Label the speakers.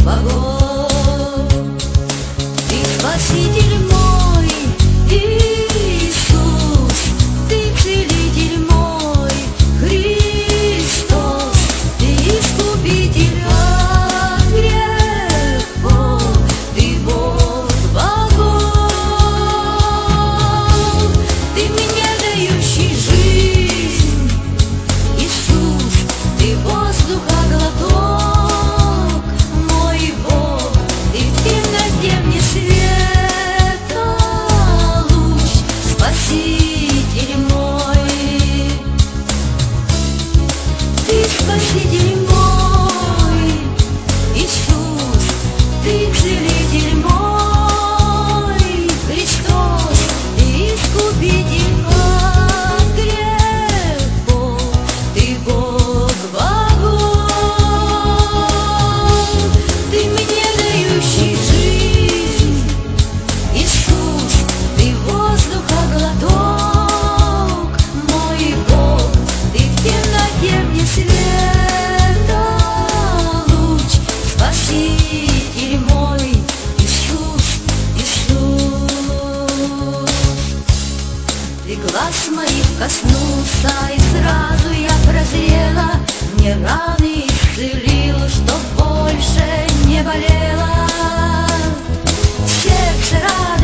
Speaker 1: богов. Ты спаситель мой, Иисус, ты целитель мой, Христос, ты искупитель от грехов, ты Бог богов. Ты мне дающий жизнь, Иисус, ты воздуха глоток, мой Бог, ты в темноте мне света луч, спаситель мой. Ты спаситель мой, Иисус, ты целитель мой, Христос, ты искупитель от грехов, ты Бог богов. Ты мне дающий жизнь, Иисус, ты воздуха глоток, мой Бог, ты в темноте мне света луч, спаситель мой, Иисус, Иисус. Ты глаз моих коснулся, и сразу я прозрела, мне раны исцелил, чтоб больше не болела. Сердце радостно